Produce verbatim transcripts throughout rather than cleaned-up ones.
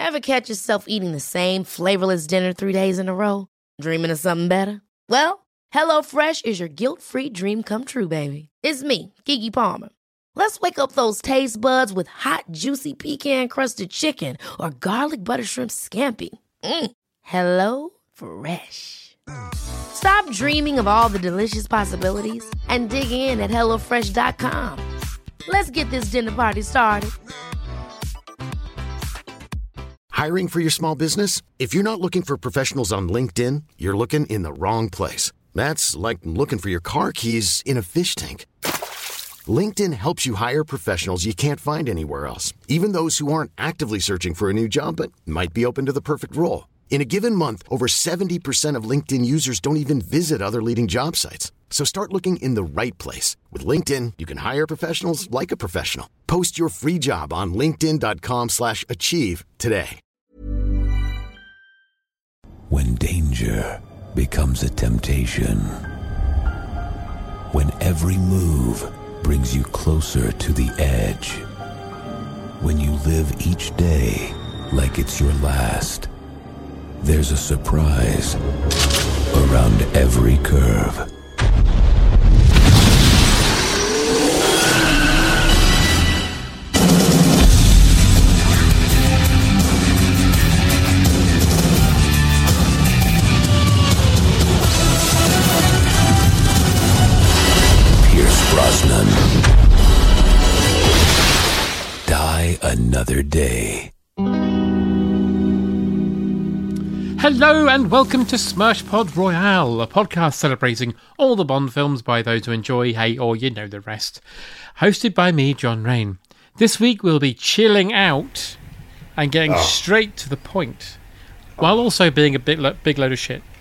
Ever catch yourself eating the same flavorless dinner three days in a row? Dreaming of something better? Well, HelloFresh is your guilt-free dream come true, baby. It's me, Keke Palmer. Let's wake up those taste buds with hot, juicy pecan-crusted chicken or garlic butter shrimp scampi. Mm. Hello Fresh. Stop dreaming of all the delicious possibilities and dig in at hello fresh dot com. Let's get this dinner party started. Hiring for your small business? If you're not looking for professionals on LinkedIn, you're looking in the wrong place. That's like looking for your car keys in a fish tank. LinkedIn helps you hire professionals you can't find anywhere else, even those who aren't actively searching for a new job but might be open to the perfect role. In a given month, over seventy percent of LinkedIn users don't even visit other leading job sites. So start looking in the right place. With LinkedIn, you can hire professionals like a professional. Post your free job on linkedin dot com slash achieve today. When danger becomes a temptation. When every move brings you closer to the edge. When you live each day like it's your last. There's a surprise around every curve. Pierce Brosnan. Die Another Day. Hello and welcome to Smirchpod Royale, a podcast celebrating all the Bond films by those who enjoy, hate, or you know the rest. Hosted by me, John Rain. This week we'll be chilling out and getting oh. straight to the point, while also being a bit lo- big load of shit.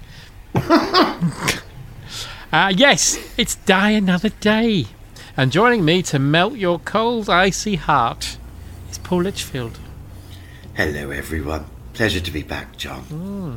uh, yes, it's Die Another Day. And joining me to melt your cold, icy heart is Paul Litchfield. Hello, everyone. Pleasure to be back, John.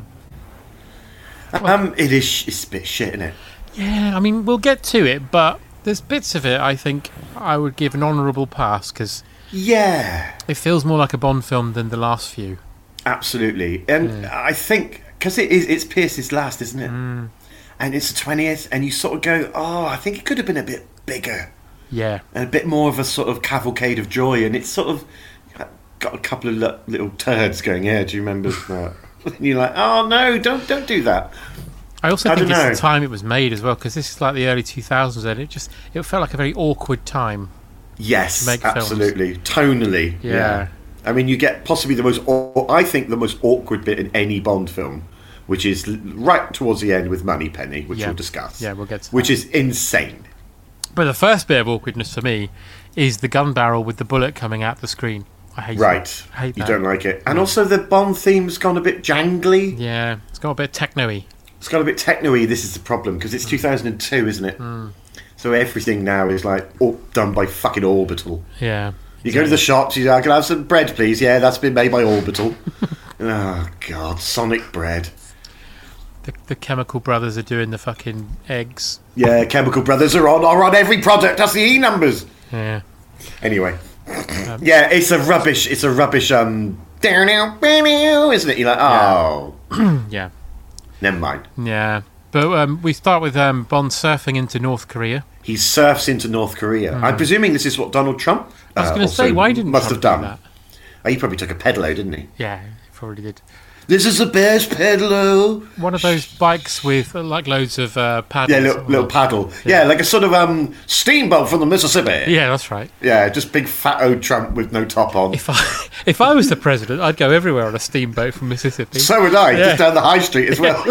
Mm. Um, it is. It's a bit shit, isn't it? Yeah, I mean, we'll get to it, but there's bits of it I think I would give an honourable pass because yeah, it feels more like a Bond film than the last few. Absolutely, and yeah. I think because it is, it's Pierce's last, isn't it? Mm. And it's the twentieth, and you sort of go, oh, I think it could have been a bit bigger. Yeah, and a bit more of a sort of cavalcade of joy, and it's sort of got a couple of l- little turds going, yeah, do you remember that? And you're like, oh no, don't don't do that. I also I think it's know. the time it was made as well, because this is like the early two thousands, and it just it felt like a very awkward time. Yes, to make absolutely, films. Tonally. Yeah. yeah, I mean, you get possibly the most, aw- I think, the most awkward bit in any Bond film, which is l- right towards the end with Moneypenny, which yeah. we'll discuss. Yeah, we'll get to which that. is insane. But the first bit of awkwardness for me is the gun barrel with the bullet coming out the screen. I hate right. it. I hate you that. don't like it. And also the Bond theme's gone a bit jangly. Yeah, it's got a bit techno-y. It's got a bit techno-y. This is the problem, because it's two thousand two, isn't it? Mm. So everything now is like all done by fucking Orbital. Yeah. You go to the shops, you say, I can have some bread, please. Yeah, that's been made by Orbital. Oh, God. Sonic bread. The, the Chemical Brothers are doing the fucking eggs. Yeah, Chemical Brothers are on, are on every product. That's the E numbers. Yeah. Anyway. Um, yeah, it's a rubbish, it's a rubbish, um, isn't it? You're like, oh. Yeah. yeah. Never mind. Yeah. But um, we start with um, Bond surfing into North Korea. He surfs into North Korea. Mm. I'm presuming this is what Donald Trump I was uh, going to say, why didn't must Trump have done. do that? Oh, he probably took a pedalo, didn't he? Yeah, he probably did. This is the best pedalo. One of those bikes with uh, like loads of uh, paddles. Yeah, little, little paddle. Yeah. yeah, like a sort of um, steamboat from the Mississippi. Yeah, that's right. Yeah, just big fat old Trump with no top on. If I if I was the president, I'd go everywhere on a steamboat from Mississippi. So would I, yeah. just down the high street as well.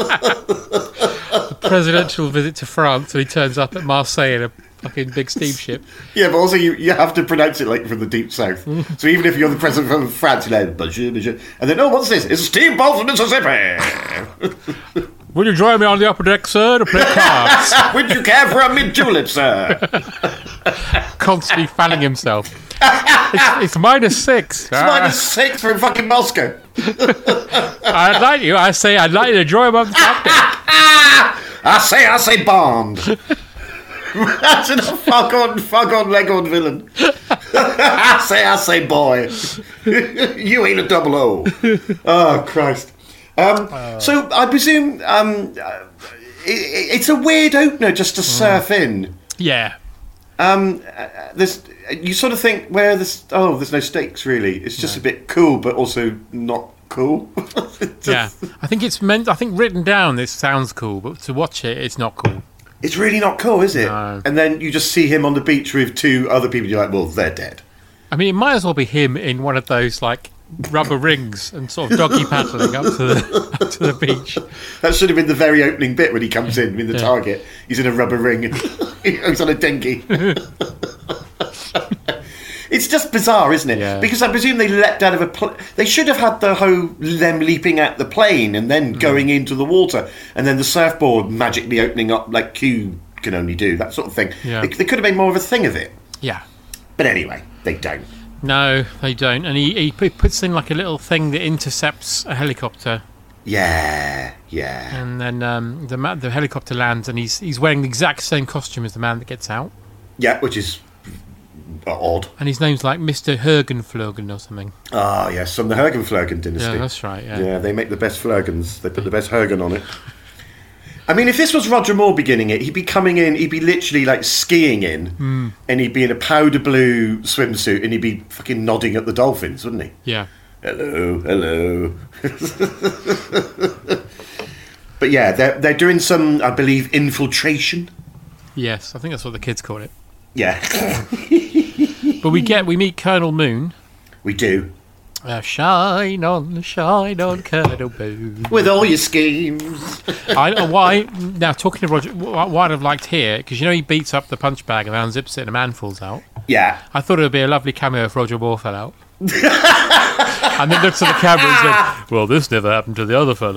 A presidential visit to France, and he turns up at Marseille in a fucking big steamship. Yeah, but also you, you have to pronounce it like from the deep south. So even if you're the president from France, you're like, bonjour, bonjour. And then, oh, what's this? It's a steamboat from Mississippi. Will you join me on the upper deck, sir, to play cards? Would you care for a mid-julep, sir? Constantly fanning himself. It's, it's minus six. It's uh, minus six for fucking Moscow. I'd like you. I say I'd like you to join him on the top deck. I say, I say Bond. That's a fuck on, fuck on, leg on villain. I say, I say, boy, you ain't a double O. Oh, Christ. Um, uh, so I presume um, it, it's a weird opener just to surf mm. in. Yeah. Um, there's, you sort of think, where there's, oh, there's no stakes, really. It's just no. a bit cool, but also not cool. just, yeah. I think it's meant, I think written down, this sounds cool, but to watch it, it's not cool. It's really not cool, is it? No. And then you just see him on the beach with two other people, you're like, well, they're dead. I mean, it might as well be him in one of those, like, rubber rings and sort of doggy paddling up to the up to the beach. That should have been the very opening bit when he comes in with the yeah. target. He's in a rubber ring and he's on a dinghy. It's just bizarre, isn't it? Yeah. Because I presume they leapt out of a pl- they should have had the whole them leaping at the plane and then going mm. into the water and then the surfboard magically opening up like Q can only do, that sort of thing. Yeah. They, they could have made more of a thing of it. Yeah. But anyway, they don't. No, they don't. And he, he puts in like a little thing that intercepts a helicopter. Yeah, yeah. And then um, the the helicopter lands, and he's he's wearing the exact same costume as the man that gets out. Yeah, which is odd. And his name's like Mister Hergenflogen or something. Ah, yes, from the Hergenflogen dynasty. Yeah, that's right. Yeah, yeah, they make the best Flogens. They put the best Hergen on it. I mean, if this was Roger Moore beginning it, he'd be coming in, he'd be literally like skiing in, mm. and he'd be in a powder blue swimsuit, and he'd be fucking nodding at the dolphins, wouldn't he? Yeah. Hello, hello. But yeah, they're they're doing some, I believe, infiltration. Yes, I think that's what the kids call it. Yeah. But we get we meet Colonel Moon. We do. Uh, shine on, shine on, Colonel Moon. With all your schemes. I know why. Now, talking to Roger, what I'd have liked here, because you know he beats up the punch bag and unzips it and a man falls out. Yeah. I thought it would be a lovely cameo if Roger Moore fell out. And then looks at the camera and said, well, this never happened to the other fellow.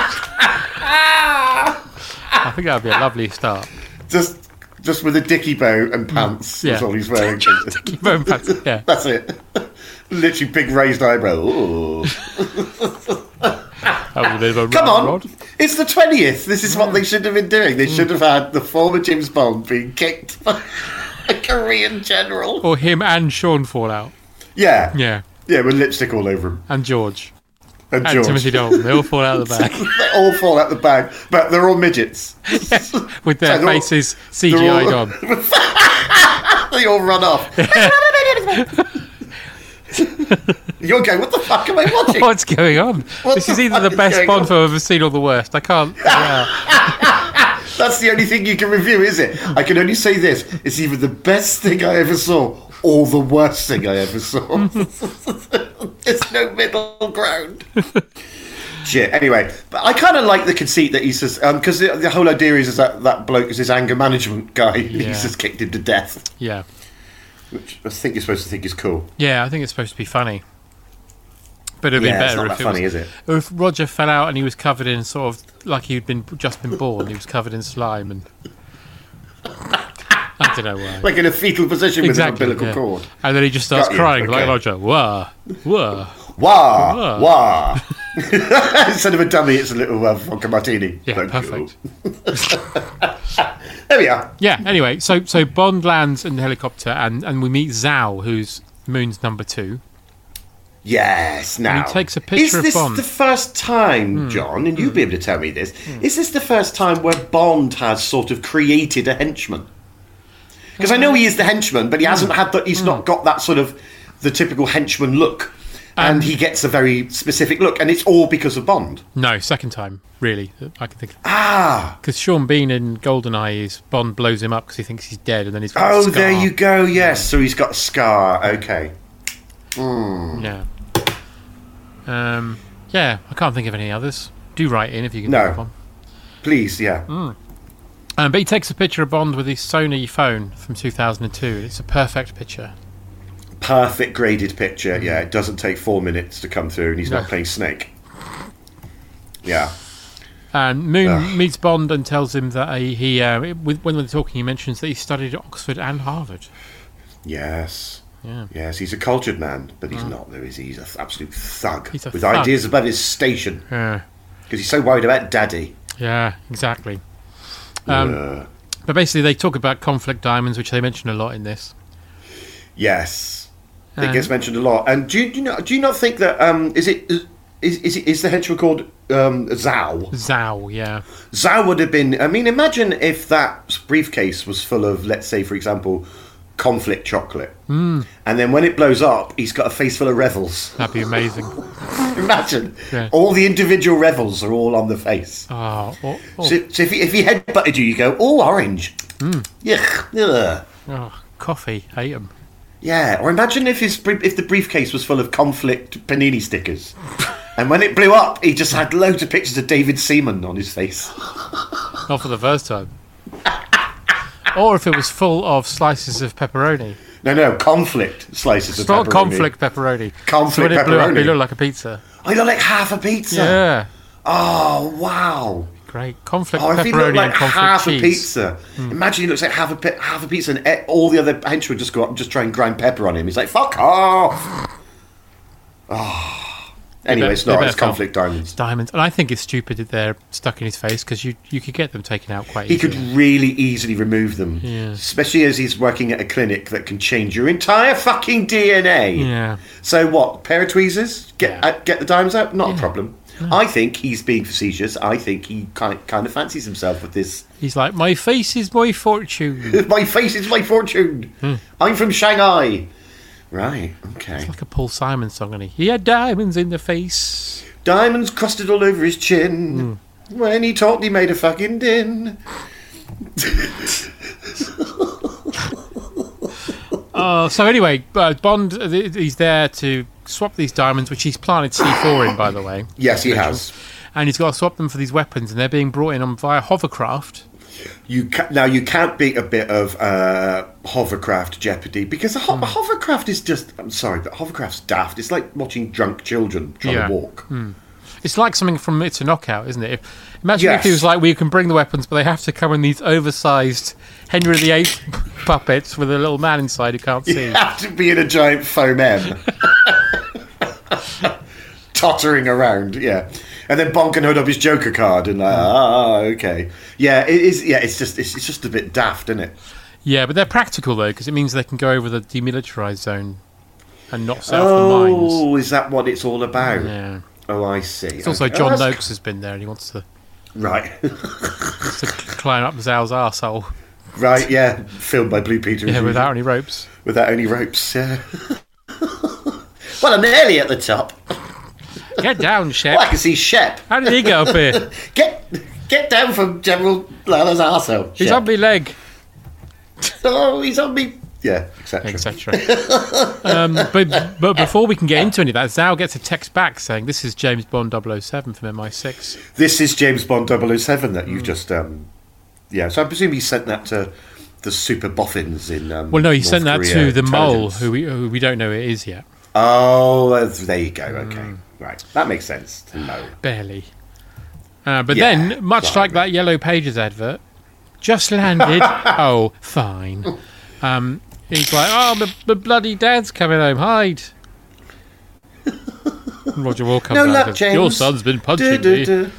I think that would be a lovely start. Just just with a dicky bow and pants. Yeah. That's all he's wearing. Dicky bow and pants, yeah. That's it. Literally big raised eyebrow. Ooh. That was a bit of a Come on, rod. It's the twentieth. This is what they should have been doing. They mm. should have had the former James Bond being kicked by a Korean general. Or him and Sean fall out. Yeah. Yeah. Yeah, with lipstick all over him. And George. And, and George. Timothy Dalton. They all fall out of the bag. They all fall out the bag, but they're all midgets. Yeah, with their so faces all, C G I'd all, on. They all run off. You're going, what the fuck am I watching? What's going on? What this is either the best Bond film I've ever seen or the worst. I can't. Yeah. That's the only thing you can review, is it? I can only say this. It's either the best thing I ever saw or the worst thing I ever saw. There's no middle ground. Shit. Anyway, but I kind of like the conceit that he says, because um, the, the whole idea is, is that that bloke is his anger management guy. Yeah. He's just kicked him to death. Yeah. Which I think you're supposed to think is cool. Yeah, I think it's supposed to be funny. But it'd be yeah, better it's not if that it funny, was, is it? Or if Roger fell out and he was covered in sort of like he'd been just been born. He was covered in slime and I don't know why. Like in a fetal position exactly, with an umbilical yeah. cord. And then he just starts Got crying you. like Okay. Roger. Wah, wah, wah, wah. wah. Instead of a dummy, it's a little uh, vodka martini. Yeah, Thank perfect. There we are. Yeah. Anyway, so so Bond lands in the helicopter and, and we meet Zhao, who's Moon's number two. Yes, now. And he takes a picture is of this Bond. the first time, John, and you'll be able to tell me this, is this the first time where Bond has sort of created a henchman? Because I know he is the henchman, but he hasn't had the, he's not got that sort of the typical henchman look. And Um, he gets a very specific look, and it's all because of Bond. No, second time, really. I can think of. Ah. Because Sean Bean in GoldenEye is Bond blows him up because he thinks he's dead, and then he's got Oh, a scar. there you go, yes. So he's got a scar, okay. Mm. Yeah. Um, yeah, I can't think of any others. Do write in if you can No. think of one. Please, yeah. Mm. Um, but he takes a picture of Bond with his Sony phone from two thousand two, and it's a perfect picture. Perfect graded picture, yeah. It doesn't take four minutes to come through, and he's No. not playing Snake. Yeah. And Moon Ugh. meets Bond and tells him that he, he uh, with, when they're talking, he mentions that he studied at Oxford and Harvard. Yes. Yeah. Yes, he's a cultured man, but he's not, though, is he? He's an absolute thug. He's a with thug. ideas above his station. Yeah. Because he's so worried about daddy. Yeah, exactly. Um, Uh, But basically, they talk about conflict diamonds, which they mention a lot in this. Yes, it And- gets mentioned a lot. And do you, do you not do you not think that um is it is is, it, is the henchman called um Zhao? Zhao, yeah. Zhao would have been. I mean, imagine if that briefcase was full of, let's say, for example, conflict chocolate, Mm. and then when it blows up, he's got a face full of revels. That'd be amazing. Imagine Yeah. all the individual revels are all on the face. Oh, oh, oh, So, so if he, if he headbutted you, you go, oh, orange. Hmm. Yuck. Ugh. oh, coffee. Hate him. Yeah. Or imagine if his bri- if the briefcase was full of conflict panini stickers, and when it blew up, he just had loads of pictures of David Seaman on his face. Not for the first time. Or if it was full of slices of pepperoni. No, no, conflict slices It's of not pepperoni. conflict pepperoni. Conflict so when it blew up, pepperoni. it looked like a pizza. Oh, he looked like half a pizza. Yeah. Oh, wow. Great. Conflict Oh, if he looked pepperoni like and conflict half cheese. a pizza. Imagine he looks like half a pi- half a pizza, and e- all the other henchmen just go up and just try and grind pepper on him. He's like, fuck off. Oh. Anyway, bet- it's they not. bet It's it's not. conflict diamonds. Diamonds. And I think it's stupid that they're stuck in his face because you, you could get them taken out quite He easily. could really easily remove them. Yeah. Especially as he's working at a clinic that can change your entire fucking D N A. Yeah. So what? Pair of tweezers? Get Yeah. uh, get the diamonds out? Not a problem. I think he's being facetious. I think he kind kind of fancies himself with this. He's like, my face is my fortune. My face is my fortune. Hmm. I'm from Shanghai. Right. Okay. Like a Paul Simon song, and he? He had diamonds in the face. Diamonds crusted all over his chin. Hmm. When he talked, he made a fucking din. Uh, so anyway, uh, Bond, uh, th- he's there to swap these diamonds, which he's planted C four in, by the way. Yes, he has. And he's got to swap them for these weapons, and they're being brought in on via hovercraft. You ca- now you can't beat a bit of uh, hovercraft jeopardy because a ho- Hmm. hovercraft is just. I'm sorry, but hovercraft's daft. It's like watching drunk children trying Yeah. to walk. It's like something from It's a Knockout, isn't it? If, imagine Yes. if he was like, we can bring the weapons, but they have to come in these oversized Henry the Eighth puppets with a little man inside who can't see. You have to be in a giant foam M, tottering around. Yeah, and then Bond can hold up his Joker card and like, ah, okay, yeah, it is. Yeah, it's just it's, it's just a bit daft, isn't it? Yeah, but they're practical, though, because it means they can go over the demilitarized zone and not set off the mines. Oh, is that what it's all about? Yeah. Oh, I see. It's also Okay. Oh, John that's- Noakes has been there, and he wants to, Right, wants to climb up Zhao's arsehole. right, yeah. Filmed by Blue Peter. as Yeah, usual. without any ropes. Without any ropes, yeah. Well, I'm nearly at the top. Get down, Shep. Oh, I can see Shep. How did he get up here? Get get down from General Lala's arsehole. He's Shep. on my leg, Oh, he's on me. Yeah, et cetera. et cetera. um, but but before we can get into any of that, Zhao gets a text back saying, "This is James Bond double oh seven from M I six." This is James Bond double oh seven that you've just... Um, yeah, so I presume he sent that to the super boffins in um, Well, no, he North sent that Korea to the mole, intelligence. who we, who we don't know it is yet. Oh, uh, there you go. Okay, Hmm. right. That makes sense to know. Barely. Uh, but Yeah, then, much blimey. like that Yellow Pages advert, just landed. Oh, fine. Um, he's like, oh, my, my bloody dad's coming home. Hide. And Roger Moore comes No out luck, and says, James. your son's been punching Du, me. du,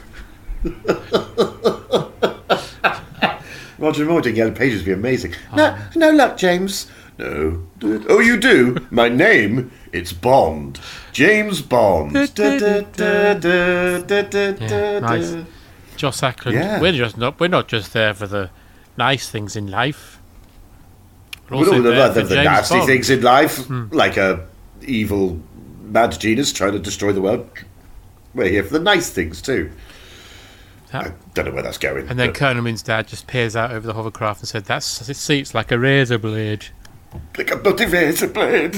du. Roger Moore doing Yellow Pages would be amazing. No, Oh. no luck, James. No. Du- Oh, you do? My name? It's Bond. James Bond. Du- du- du- du- du- du- du- Yeah, nice. du. Joss Ackland. Yeah. We're just not. We're not just there for the nice things in life. We're Well, also the, there the, for the James nasty Bond. Hmm. things in life, like a evil mad genius trying to destroy the world. We're here for the nice things too. That- I don't know where that's going. And then but- Colonel Min's dad just peers out over the hovercraft and said, "That's it seats like a razor blade." like a bloody razor blade.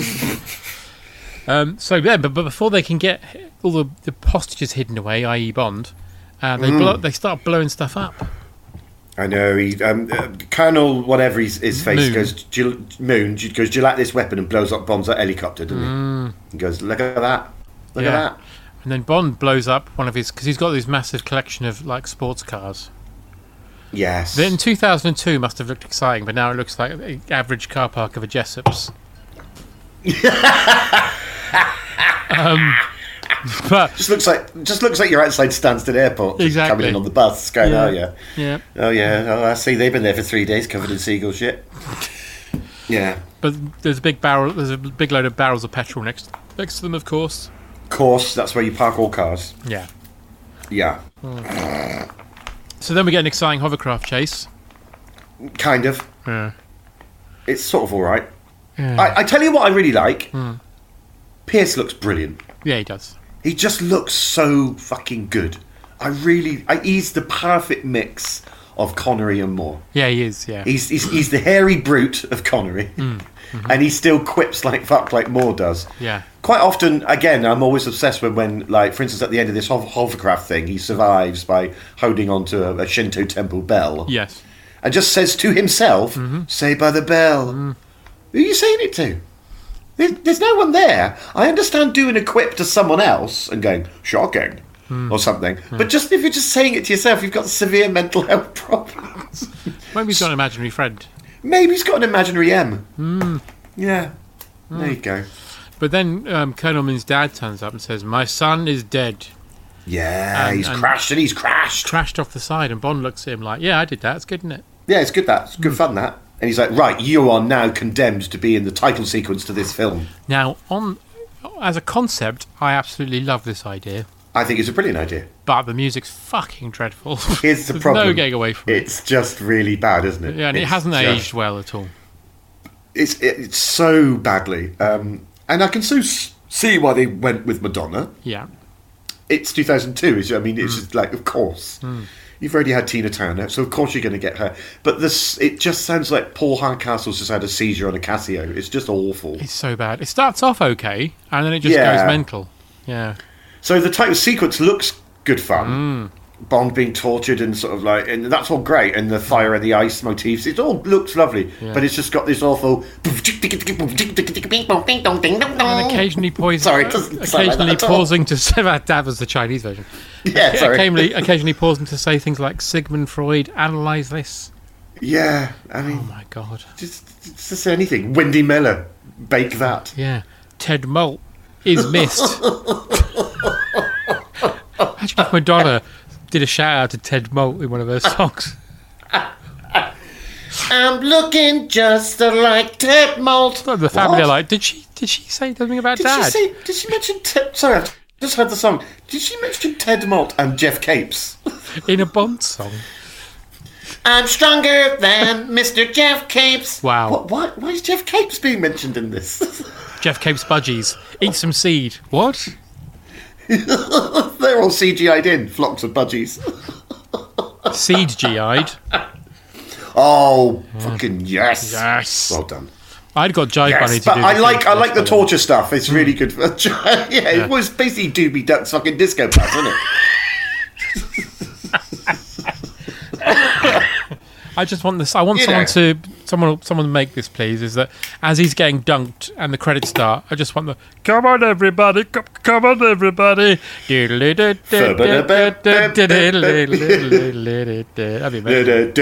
Um, so yeah, but, but before they can get all the, the hostages hidden away, that is. Bond, uh, they blow, they start blowing stuff up. I know. He, um, uh, Colonel, whatever his, his face Moon. goes, do you, Moon goes, do you like this weapon? And blows up Bond's helicopter, doesn't he? He goes, look at that. Look Mm. Yeah. at that. And then Bond blows up one of his because he's got this massive collection of like sports cars. Yes. That in two thousand two must have looked exciting, but now it looks like the average car park of a Jessop's. um, but just looks like just looks like you're outside Stansted Airport, just Exactly. coming in on the bus, going, Yeah. oh yeah, yeah, oh yeah, oh, I see they've been there for three days covered in seagull shit. Yeah. But there's a big barrel. There's a big load of barrels of petrol next next to them, of course. Of course, that's where you park all cars. Yeah. Yeah. So then we get an exciting hovercraft chase. Kind of. Yeah. It's sort of all right. Yeah. I, I tell you what I really like. Pierce looks brilliant. Yeah, he does. He just looks so fucking good. I really... I, he's the perfect mix of Connery and Moore. Yeah, he is. Yeah. He's he's, he's the hairy brute of Connery. Mm. Mm-hmm. And he still quips like fuck like Moore does. Yeah. Quite often, again, I'm always obsessed with when, like, for instance, at the end of this hov- hovercraft thing, he survives by holding onto a, a Shinto temple bell. Yes. And just says to himself, Mm-hmm. "Say by the bell." Mm. Who are you saying it to? There- There's no one there. I understand doing a quip to someone else and going, "Shocking," Mm. or something. But just if you're just saying it to yourself, you've got severe mental health problems. Maybe he's got an imaginary friend. Maybe he's got an imaginary M. Mm. Yeah. There you go. But then um, Colonel Min's dad turns up and says, "My son is dead." Yeah, And- he's and- crashed and he's crashed. Crashed off the side, and Bond looks at him like, "Yeah, I did that. It's good, isn't it?" Yeah, it's good that. It's good fun that. And he's like, "Right, you are now condemned to be in the title sequence to this film." Now, on as a concept, I absolutely love this idea, I think it's a brilliant idea. but the music's fucking dreadful. Here's the There's problem. no getting away from it. It's just really bad, isn't it? Yeah, and it It's hasn't just- aged well at all. It's it's so badly, um, and I can so s- see why they went with Madonna. Yeah. It's two thousand two. I mean, Hmm. it's just like, of course, you've already had Tina Turner, so of course you're going to get her. But this, it just sounds like Paul Hardcastle's just had a seizure on a Casio. It's just awful. It's so bad. It starts off okay, and then it just Yeah. goes mental. Yeah. So the title sequence looks good fun. Hmm. Bond being tortured and sort of like, and that's all great, and the fire and the ice motifs, it all looks lovely, Yeah. but it's just got this awful. And occasionally poising, Sorry, it doesn't sound like that occasionally at all. pausing to say that that was the Chinese version. Yeah, sorry. Occasionally, occasionally pausing to say things like Sigmund Freud, analyse this. Yeah, I mean, Oh my god. just, just say anything. Wendy Miller, bake that. Yeah. Ted Molt is missed. Imagine if Madonna did a shout out to Ted Molt in one of her songs. I'm looking just like Ted Molt. The family What? are like, did she did she say something about Did Dad? she say? Did she mention Ted? Sorry, I've just heard the song. Did she mention Ted Molt and Jeff Capes? In a Bond song? I'm stronger than Mister Jeff Capes. Wow. What? Why? Why is Jeff Capes being mentioned in this? Jeff Capes budgies. Eat some seed. What? They're all C G I'd in flocks of budgies. Seed G I'd. Oh, fucking yes! Yes. Well done. I'd got Jive Bunny Yes, to but do I the like thing I for like this, the by way. torture stuff. It's really good. For, yeah, it was basically Doobie Duck's fucking disco bus, wasn't it? I just want this. I want You someone know. to someone someone to make this, please. Is that as he's getting dunked and the credits start, I just want the "Come on, everybody! Come, come on, everybody!" That'd be amazing.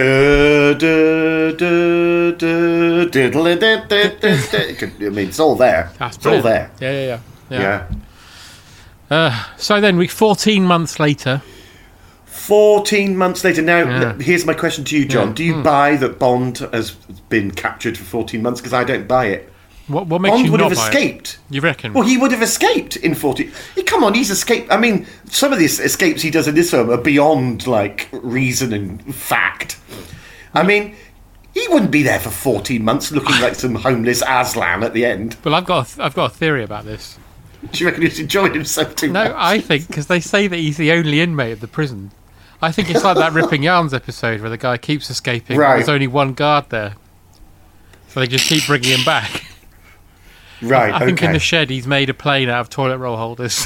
I mean, it's all there. That's It's all brilliant. there. Yeah, yeah, yeah. Yeah. Uh, so then, we fourteen months later. Fourteen months later. Now, Yeah. here's my question to you, John. Yeah. Do you Hmm. buy that Bond has been captured for fourteen months? Because I don't buy it. What, what makes Bond you would not have buy it? escaped. You reckon? Well, he would have escaped in forty. Hey, come on, he's escaped. I mean, some of the escapes he does in this film are beyond, like, reason and fact. I mean, he wouldn't be there for fourteen months looking like some homeless Aslan at the end. Well, I've got a th- I've got a theory about this. Do you reckon he's enjoyed himself too much? No, I think because they say that he's the only inmate of the prison. I think it's like that Ripping Yarns episode where the guy keeps escaping. Right. There's only one guard there, so they just keep bringing him back. Right, I think okay. in the shed he's made a plane out of toilet roll holders.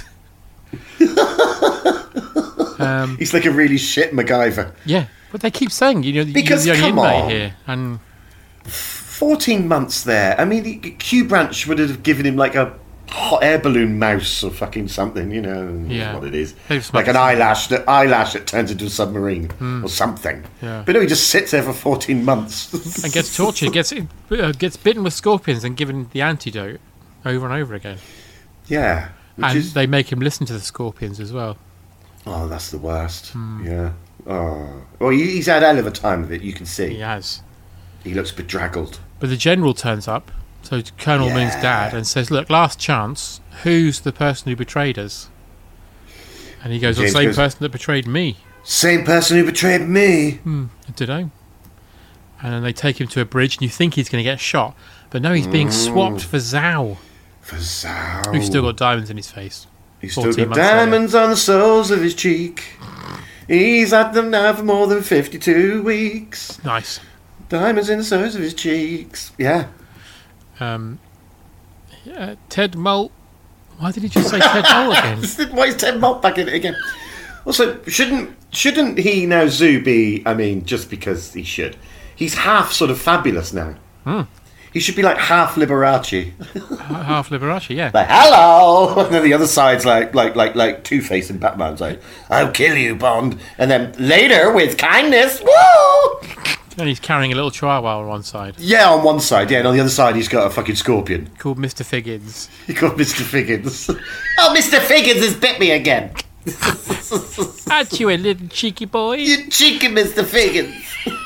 um, He's like a really shit MacGyver. yeah, but they keep saying you know Because, you're the only come inmate on. here, and fourteen months there. I mean, the- Q Branch would have given him like a hot air balloon mouse or fucking something, you know, Yeah. what it is. They've Like smoked an some- eyelash that eyelash that turns into a submarine or something. Yeah. But no, he just sits there for fourteen months. and gets tortured, gets uh, gets bitten with scorpions and given the antidote over and over again. Yeah. Which And is, they make him listen to the scorpions as well. oh, that's the worst. Hmm. Yeah. Oh. Well, he- he's had a hell of a time of it, you can see. He has. He looks bedraggled. But the general turns up, so Colonel Yeah. Moon's dad, and says, "Look, last chance. Who's the person who betrayed us?" And he goes, "The James same goes- person that betrayed me." Same person who betrayed me. I don't know. And then they take him to a bridge, and you think he's going to get shot, but no, he's being swapped for Zhao, For Zhao. who's still got diamonds in his face. He's still fourteen got months later. diamonds on the soles of his cheek. He's had them now for more than fifty-two weeks. Nice. Diamonds in the soles of his cheeks. Yeah. Um, yeah, Ted Mole. Why did he just say Ted Mole again? Why is Ted Mott back in it again? Also, shouldn't shouldn't he now Zoo be? I mean, just because he should, he's half sort of fabulous now. Hmm. He should be like half Liberace. Half Liberace, yeah. Like hello, and then the other side's like like like like Two Face and Batman's like I'll kill you, Bond, and then later with kindness, woo! And he's carrying a little chihuahua on one side Yeah, on one side, yeah, and on the other side he's got a fucking scorpion. called Mister Figgins. He got Mister Figgins. Oh, Mister Figgins has bit me again. Aren't you a little cheeky boy? You cheeky Mister Figgins.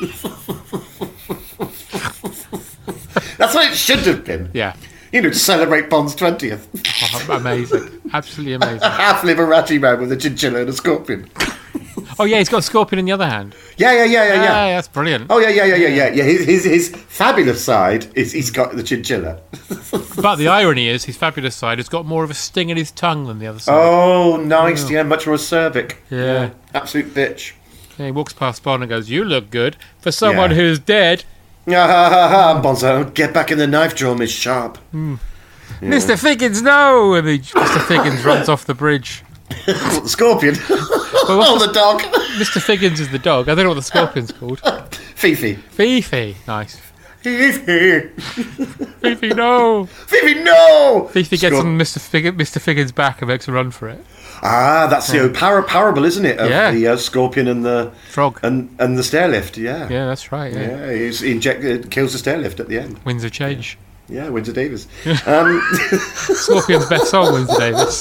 That's what it should have been. Yeah. You know, to celebrate Bond's twentieth. Oh, amazing. Absolutely amazing. A half Liberace man with a chinchilla and a scorpion. Oh, yeah, he's got a scorpion in the other hand. Yeah, yeah, yeah, yeah, yeah. Ah, that's brilliant. Oh yeah, yeah, yeah, yeah, yeah. Yeah, his his, his fabulous side is he's got the chinchilla. But the irony is, his fabulous side has got more of a sting in his tongue than the other side. Oh, nice. Yeah, much more acerbic. Yeah. Absolute bitch. Yeah, he walks past Bond and goes, "You look good for someone Yeah. who's dead." Ah, ha, ha, ha. Bonzo, get back in the knife drawer, Miss Sharp. Mister Figgins, no! And he, Mister Figgins runs off the bridge. What, the scorpion? Well, what's Oh, the dog. Mister Figgins is the dog. I don't know what the scorpion's called. Fifi. Fifi. Nice. Fifi. Fifi, no! Fifi, no! Fifi gets Scor- on Mister Fig- Mister Figgins' back and makes a run for it. Ah, that's the par- parable, isn't it? Of Yeah. the uh, scorpion and the Frog. and and the stair lift. Yeah. Yeah, that's right. Yeah. Yeah, he's injected, kills the stair lift at the end. Windsor Change. Yeah, Windsor Davis. Um, Scorpion's best song, Windsor Davis.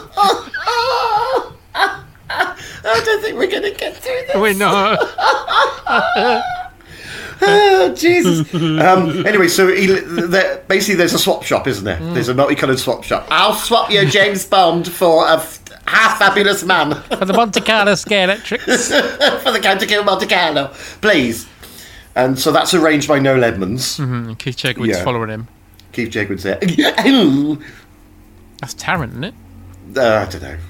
I don't think we're going to get through this. We're not. Oh, Jesus. Um, anyway, so he, there, basically there's a swap shop, isn't there? There's a multicoloured swap shop. I'll swap you James Bond for a f- half fabulous man For the Monte Carlo Scare Electrics. for the Count of Kill Monte Carlo, please. And so that's arranged by Noel Edmonds. And Keith Chegwin's Yeah. following him. Keith Jacobs there. uh, That's Tarrant, isn't it? I don't know.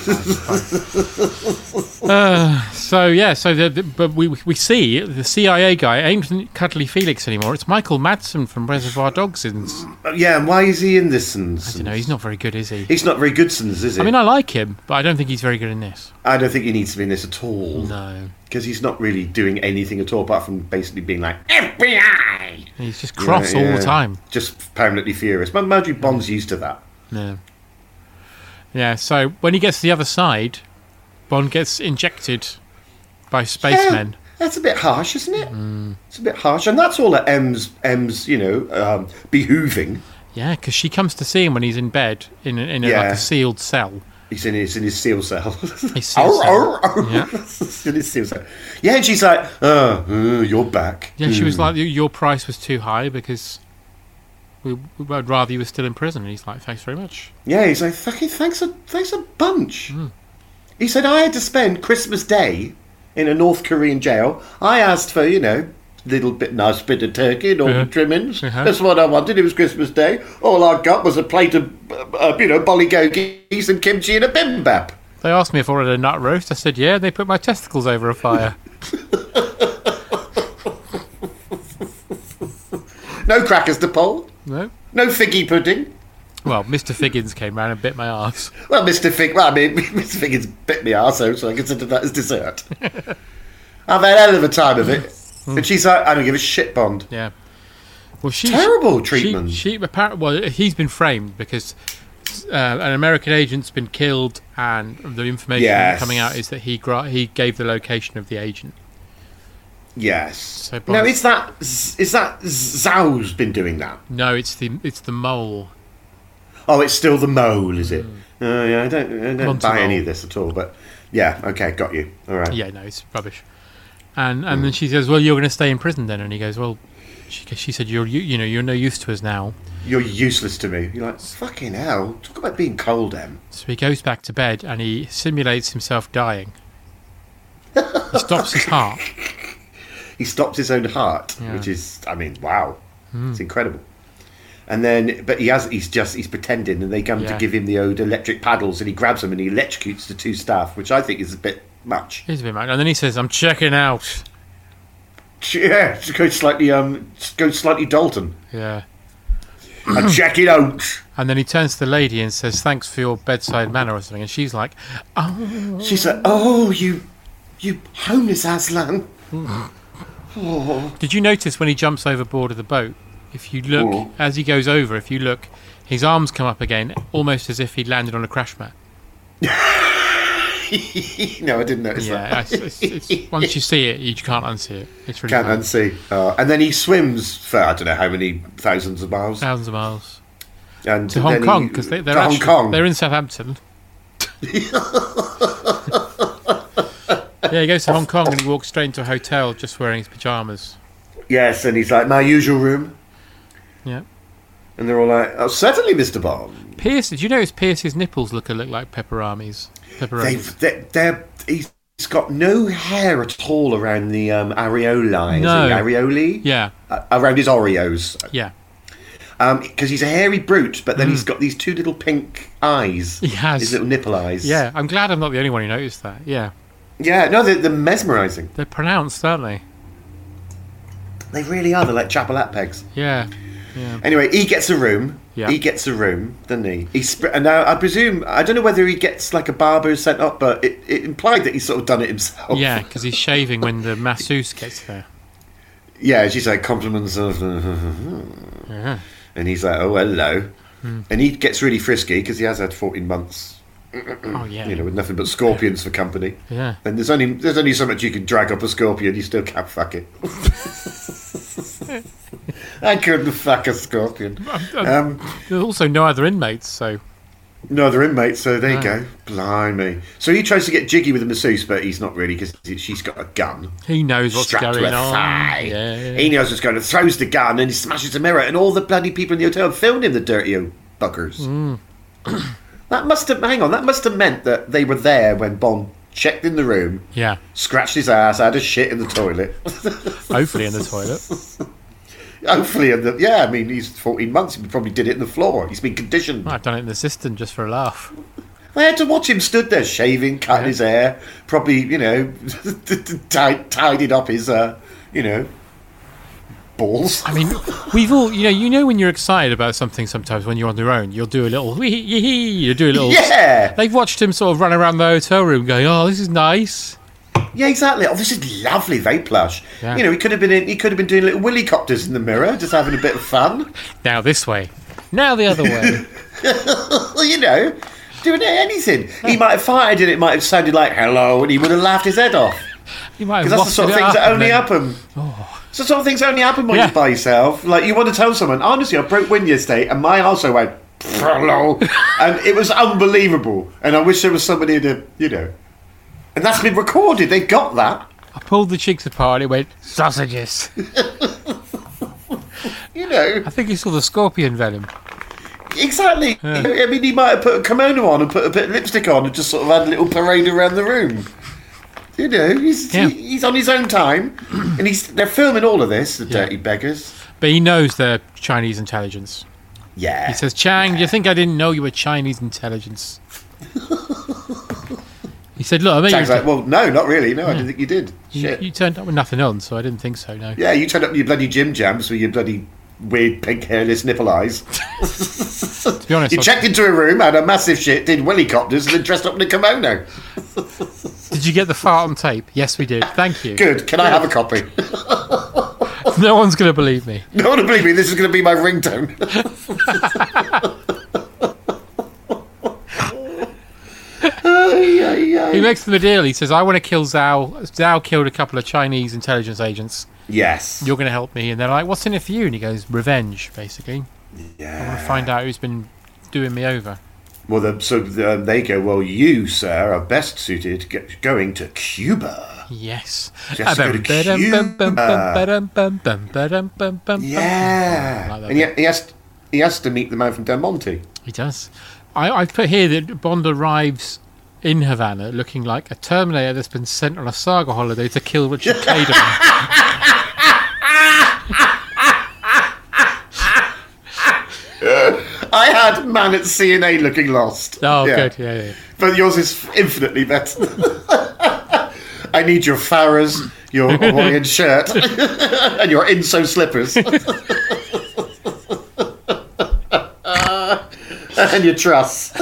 So yeah, so the, the, but we we see the C I A guy ain't Cuddly Felix anymore. It's Michael Madsen from Reservoir Dogs. And Yeah, and why is he in this? And, you know, he's not very good, is he? he's not very good, Sins, is he? I mean, I like him, but I don't think he's very good in this. I don't think he needs to be in this at all. No, Because he's not really doing anything at all apart from basically being like, F B I! he's just cross Yeah, all yeah. the time. Just permanently furious. But imagine Bond's used to that. Yeah, yeah. So when he gets to the other side, Bond gets injected by spacemen. Yeah, that's a bit harsh, isn't it? It's a bit harsh. And that's all at M's, M's you know, um, behooving. Yeah, because she comes to see him when he's in bed in a, in a, like Yeah. a sealed cell. He's in his, in his seal cell. His seal cell. Yeah. in his seal cell. Yeah, and she's like, oh, uh, you're back. Yeah, she was like, "Your price was too high because we we would rather you were still in prison." And he's like, "Thanks very much." Yeah, he's like, fucking thanks a, thanks a bunch. He said, I had to spend Christmas Day in a North Korean jail. I asked for, you know, little bit nice bit of turkey and all Yeah. the trimmings. Uh-huh. That's what I wanted. It was Christmas Day. All I got was a plate of, uh, you know, bollygogies and kimchi and a bibimbap. They asked me if I wanted a nut roast. I said, "Yeah." They put my testicles over a fire. No crackers to pull. No. No figgy pudding. Well, Mister Figgins came round and bit my arse. Well, Mister Fig, well, I mean, Mister Figgins bit me arsehole, so I consider that as dessert. I've had a hell of a time of it. And she's like, I don't give a shit, Bond. Yeah. Well, she Terrible she- treatment. She, she apparently, well, he's been framed because uh, an American agent's been killed, and the information Yes. coming out is that he gra- he gave the location of the agent. Yes. So no, Bond- it's that, is that Zhao's been doing that? No, it's the it's the mole. Oh, it's still the mole, is it? Oh, yeah, I don't, I don't Monty buy any Mole. of this at all, but yeah, okay, got you. All right. Yeah, no, it's rubbish. And and then she says, "Well, you're going to stay in prison then?" And he goes, "Well, She, she said, "You're you, you know you're no use to us now." You're useless to me. You're like, fucking hell. Talk about being cold, Em. So he goes back to bed and he simulates himself dying. He stops his heart. He stops his own heart, Yeah. which is, I mean, wow. Mm. It's incredible. And then, but he has, he's just, he's pretending, and they come Yeah. to give him the old electric paddles, and he grabs them and he electrocutes the two staff, which I think is a bit much. He's a bit mad. And then he says, "I'm checking out." Yeah, just go slightly, um, just go slightly Dalton. Yeah. I'm checking out. And then he turns to the lady and says, "Thanks for your bedside manner," or something. And she's like, "Oh." She's like, oh, you, you homeless Aslan. Oh. Did you notice when he jumps overboard of the boat? If you look, Oh. as he goes over, if you look, his arms come up again, almost as if he'd landed on a crash mat. No, I didn't notice Yeah, that. it's, it's, it's, once you see it, you can't unsee it. It's really Can't fun. unsee. Uh, and then he swims for I don't know how many thousands of miles. Thousands of miles And to Hong then Kong he- because they, they're to actually, Hong Kong. they're in Southampton. Yeah, he goes to Hong Kong and he walks straight into a hotel just wearing his pajamas. Yes, and he's like, my usual room. Yeah. And they're all like, oh, certainly, Mister Bond. Pierce, did you notice Pierce's nipples look a look like pepperonis? Pepperonis. They've, they're, they're, he's got no hair at all around the um, areoli. Is No. it areoli? Yeah, Uh, around his Oreos. yeah. Because he's a hairy brute, but then he's got these two little pink eyes. He has. His little nipple eyes. Yeah, I'm glad I'm not the only one who noticed that. Yeah. Yeah, no, they're, they're mesmerising. They're pronounced, aren't they? They really are. They're like chapelette pegs. Yeah. Yeah. Anyway, he gets a room. Yeah. He gets a room, doesn't he? He sp- and now I presume I don't know whether he gets like a barber sent up, but it, it implied that he's sort of done it himself. Yeah, because he's shaving when the masseuse gets there. Yeah, she's like compliments of, Yeah. and he's like, oh hello, Hmm. and he gets really frisky because he has had fourteen months, Oh, yeah. you know, with nothing but scorpions for company. Yeah. And there's only there's only so much you can drag up a scorpion, you still can't fuck it. I couldn't fuck a scorpion. Um, There's also no other inmates, so... No other inmates, so there you No. go. Blimey. So he tries to get jiggy with the masseuse, but he's not really because she's got a gun He knows what's strapped going to her on. thigh. Yeah, yeah. He knows what's going on. Throws the gun and he smashes the mirror, and all the bloody people in the hotel filmed him, the dirty old buggers. Mm. That must have, hang on, that must have meant that they were there when Bond checked in the room, Yeah. scratched his ass, had a shit in the toilet. Hopefully in the toilet. Hopefully, in the, yeah, I mean, he's fourteen months, he probably did it in the floor. He's been conditioned. I've done it in the cistern just for a laugh. I had to watch him stood there shaving, cutting Yeah. his hair, probably, you know, tied, tidied up his, uh, you know, balls. I mean, we've all, you know, you know when you're excited about something sometimes when you're on your own, you'll do a little, wee hee hee, you do a little... Yeah! They've watched him sort of run around the hotel room going, oh, this is nice. Yeah, exactly. Oh, this is lovely, very plush. Yeah. You know, he could have been in, he could have been doing little willycopters in the mirror, just having a bit of fun. Now this way. Now the other way. Well, you know, doing anything. He might have fired and it might have sounded like hello, and he would have laughed his head off. You might have Because that's the sort of wafted things it up that only and then- happen. It's the sort of things that only happen when Yeah. you're by yourself. Like, you want to tell someone, honestly, I broke wind yesterday, and mine also went, hello. And it was unbelievable. And I wish there was somebody to, you know. And that's been recorded. They got that. I pulled the cheeks apart and it went, sausages. You know. I think he saw the scorpion venom. Exactly. I mean, he might have put a kimono on and put a bit of lipstick on and just sort of had a little parade around the room. You know, he's Yeah. he, he's on his own time, and he's they're filming all of this. The Yeah. dirty beggars. But he knows they're Chinese intelligence. Yeah. He says, Chang, do you think I didn't know you were Chinese intelligence? He said, look, I mean, Chang's you, like, well, no, not really. No, I didn't think you did. you, Shit. you turned up with nothing on, so I didn't think so, no. Yeah, you turned up with your bloody gym jams with your bloody weird pink hairless nipple eyes. To be honest, You I- checked into a room, had a massive shit, did helicopters, and then dressed up in a kimono. did you get the fart on tape? Yes, we did. Thank you. Good. Can I have a copy? No one's going to believe me. No one will believe me. This is going to be my ringtone. Ay, ay, ay. He makes them a deal. He says, I want to kill Zhao. Zhao killed a couple of Chinese intelligence agents. Yes. You're going to help me. And they're like, what's in it for you? And he goes, revenge, basically. I want Yeah. to find out who's been doing me over. Well, the, so the, they go, well, you, sir, are best suited get, going to Cuba. Yes. Just go to Cuba. Yeah. Like that and he, he, has, he has to meet the man from Del Monte. He does. I, I put here that Bond arrives in Havana looking like a Terminator that's been sent on a saga holiday to kill Richard Cademan. I had man at C N A looking lost. Oh, yeah. good. Yeah, yeah. But yours is infinitely better. I need your Farrah's, your Hawaiian shirt, and your Inso slippers. And your truss.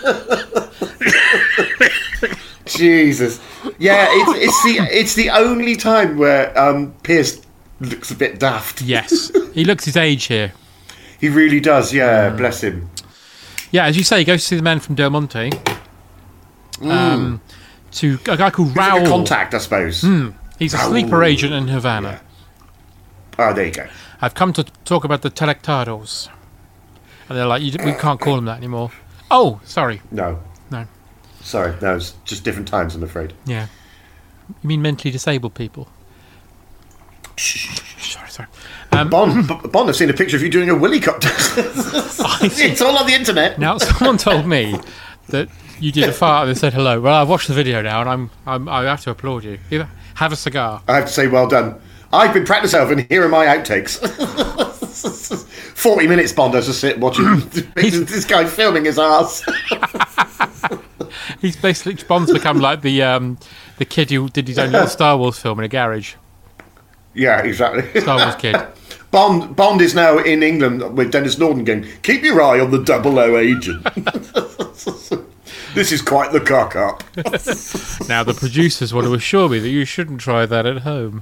Jesus. Yeah, it's, it's the it's the only time where um, Pierce looks a bit daft. Yes. He looks his age here. He really does, yeah, mm. Bless him. Yeah, as you say, he goes to see the man from Del Monte. Mm. Um, to a guy called He's Raul. like a contact, I suppose. Mm. He's a Raul. sleeper agent in Havana. Yeah. Oh, there you go. I've come to talk about the Telectados. And they're like, you, we can't call them that anymore. Oh, sorry. No. No. Sorry, no, it's just different times, I'm afraid. Yeah. You mean mentally disabled people? Sorry, sorry. Um, Bond, B- Bond, I've seen a picture of you doing a willy cop. It's all on the internet. Now, someone told me that you did a fart and they said hello. Well, I've watched the video now, and I'm, I'm I have to applaud you. Either have a cigar. I have to say, well done. I've been practicing myself, and here are my outtakes. Forty minutes, Bond has to sit watching this guy filming his ass. He's basically Bond's become like the um, the kid who did his own little Star Wars film in a garage. Yeah, exactly. Star Wars kid. Bond Bond is now in England with Dennis Norton going, keep your eye on the double O agent. This is quite the cock up. Now the producers want to assure me that you shouldn't try that at home.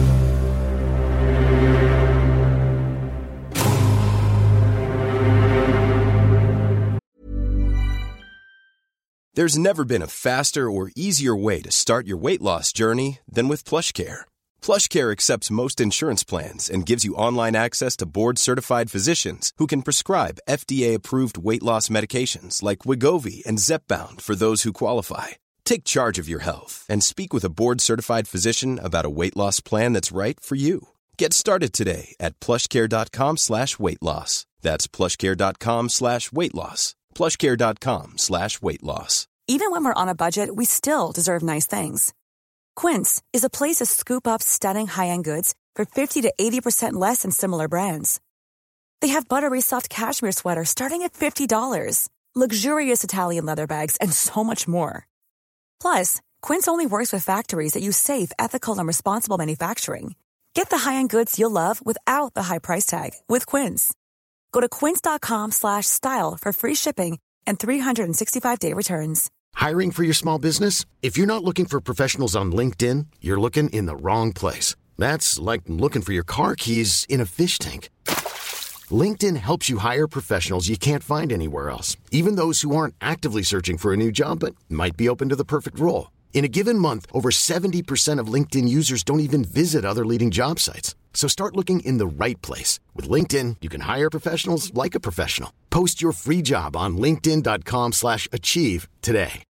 There's never been a faster or easier way to start your weight loss journey than with PlushCare. PlushCare accepts most insurance plans and gives you online access to board-certified physicians who can prescribe F D A-approved weight loss medications like Wegovy and Zepbound for those who qualify. Take charge of your health and speak with a board-certified physician about a weight loss plan that's right for you. Get started today at plushcare.com slash weight loss. That's plushcare.com slash weight loss. plushcare.com slash weight loss. Even when we're on a budget, we still deserve nice things. Quince is a place to scoop up stunning high-end goods for fifty to eighty percent less than similar brands. They have buttery soft cashmere sweaters starting at fifty dollars, luxurious Italian leather bags, and so much more. Plus, Quince only works with factories that use safe, ethical, and responsible manufacturing. Get the high-end goods you'll love without the high price tag with Quince. Go to quince.com slash style for free shipping and three sixty-five day returns. Hiring for your small business? If you're not looking for professionals on LinkedIn, you're looking in the wrong place. That's like looking for your car keys in a fish tank. LinkedIn helps you hire professionals you can't find anywhere else, even those who aren't actively searching for a new job but might be open to the perfect role. In a given month, over seventy percent of LinkedIn users don't even visit other leading job sites. So start looking in the right place. With LinkedIn, you can hire professionals like a professional. Post your free job on linkedin.com slash achieve today.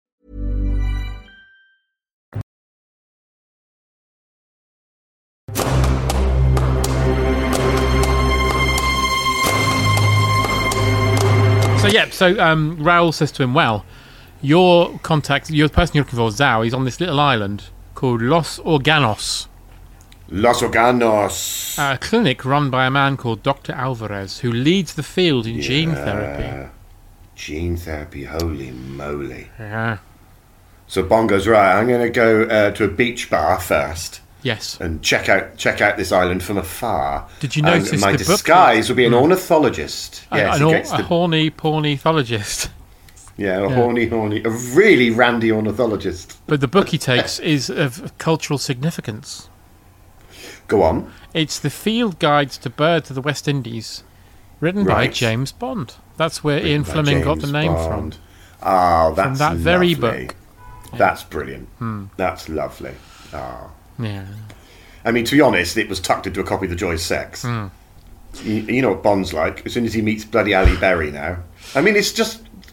So yeah, so um, Raul says to him, well, your contact, your person you're looking for, Zhao, he's on this little island called Los Organos. Los Organos. A clinic run by a man called Doctor Alvarez, who leads the field in yeah. gene therapy. Gene therapy, holy moly. Yeah. So Bond goes, right, I'm going to go uh, to a beach bar first. Yes. And check out check out this island from afar. Did you notice and my the disguise book? will be an mm. ornithologist. A, Yes, an or, he gets a the, horny, pornithologist. Yeah, a yeah. horny, horny, a really randy ornithologist. But the book he takes is of cultural significance. Go on. It's the Field Guides to Birds of the West Indies, written right. by James Bond. That's where Written Ian Fleming got the name Bond. from. Oh, that's from that very lovely. book. That's brilliant. Hmm. That's lovely. Oh. Yeah. I mean, to be honest, it was tucked into a copy of The Joy of Sex. Mm. You, you know what Bond's like. As soon as he meets bloody Ali Berry now. I mean, it's just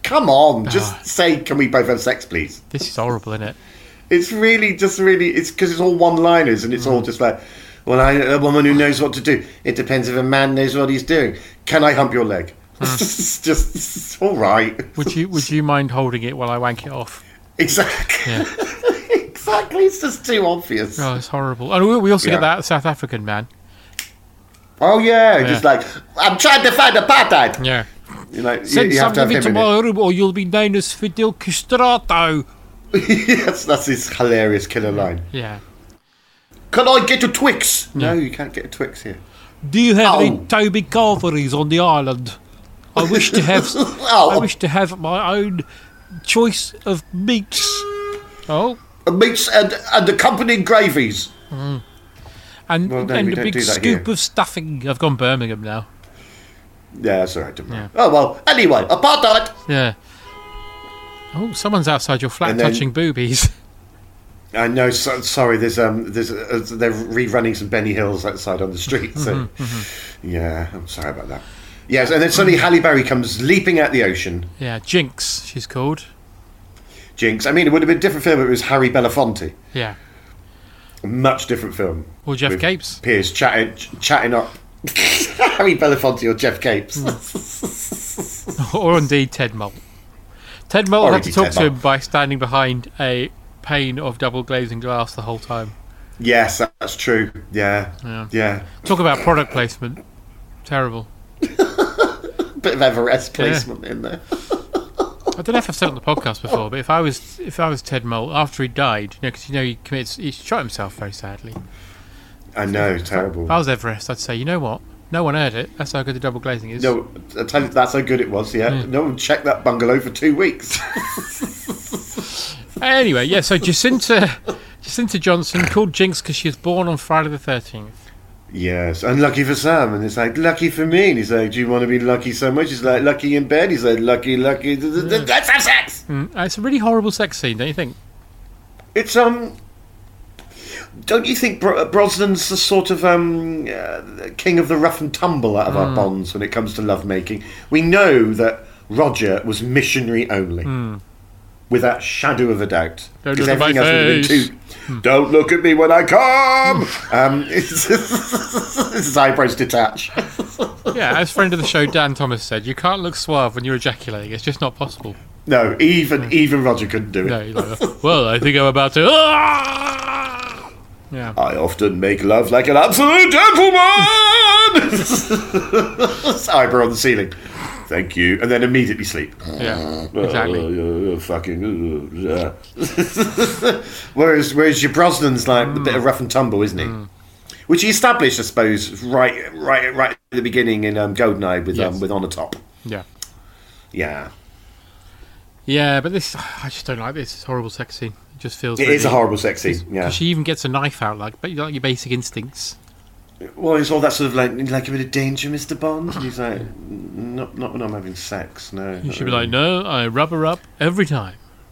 come on, just say, can we both have sex, please? This is horrible, isn't it? It's really just really, it's because it's all one-liners and it's all just like, well, I, a woman who knows what to do. It depends if a man knows what he's doing. Can I hump your leg? It's just, just it's all right. Would you Would you mind holding it while I wank it off? Exactly. Yeah. Exactly. It's just too obvious. Oh, it's horrible. And we- we also Yeah. get that South African man. Oh yeah, Yeah. just like I'm trying to find apartheid. Yeah. You know, you, Send you have to have something him into in my room or you'll be known as Fidel Castrato. it. Yes, that's his hilarious killer line. Yeah. Can I get a Twix? No, you can't get a Twix here. Do you have Oh. any Toby Carveries on the island? I wish to have. Oh. I wish to have my own choice of meats. Oh, Meats and and accompanying gravies. and Well, no, and we a don't big do that scoop here. of stuffing. I've gone Birmingham now. Yeah, that's all right. Don't worry. Yeah. Oh well. Anyway, apartheid. Yeah. Oh, someone's outside your flat And then- touching boobies. I know. So, sorry, there's um, there's uh, they're rerunning some Benny Hills outside on the street. So, Mm-hmm, yeah, I'm sorry about that. Yes, and then suddenly Halle Berry comes leaping out the ocean. Yeah, Jinx, she's called. Jinx. I mean, it would have been a different film if it was Harry Belafonte. Yeah. A much different film. Or Jeff With Capes. Piers chatting, ch- chatting up Harry Belafonte or Jeff Capes. Or indeed Ted Moult. Ted Moult Or had to indeed talk Ted to him Moult. by standing behind a pane of double glazing glass the whole time. Yes, that's true. Yeah, Yeah. yeah. Talk about product placement. Terrible. Bit of Everest placement in there. I don't know if I've said it on the podcast before, but if I was if I was Ted Moult after he died, you know, because you know he commits, he shot himself very sadly. I know, terrible. If I was Everest, I'd say, you know what? No one heard it. That's how good the double glazing is. No, I tell you, that's how good it was. Yeah, no one checked that bungalow for two weeks. Anyway, yeah. So Jacinta, Jacinta Johnson called Jinx because she was born on Friday the thirteenth. Yes, unlucky for some, and it's like lucky for me. And he's like, "Do you want to be lucky so much?" He's like, "Lucky in bed." He's like, "Lucky, lucky." Let's have sex. Mm, it's a really horrible sex scene, don't you think? It's um. Don't you think Bro- Brosnan's the sort of um uh, king of the rough and tumble out of our bonds when it comes to lovemaking? We know that Roger was missionary only, without shadow of a doubt. Don't 'Cause look at my everything else would have face. been too. Don't look at me when I come. um, it's, his eyebrows detach. Yeah, as friend of the show Dan Thomas said, you can't look suave when you're ejaculating. It's just not possible. No, even even Roger couldn't do it. No, you're like, well, I think I'm about to. Ah! Yeah. I often make love like an absolute gentleman. Eyebrow on the ceiling. Thank you, and then immediately sleep. Yeah, exactly. Uh, uh, fucking. Uh, uh. whereas, whereas your Brosnan's like a bit of rough and tumble, isn't he? Which he established, I suppose, right, right, right at the beginning in um, Goldeneye with Yes. um, with On the Top. Yeah. Yeah, Yeah, but this, I just don't like this. It's a horrible sex scene. It just feels. it is a horrible sex scene. Yeah. She even gets a knife out, like, but like your basic instincts. Well, it's all that sort of like, like a bit of danger, Mister Bond. And he's like, not, not when I'm having sex. No. You should be like, no, I rub her up every time.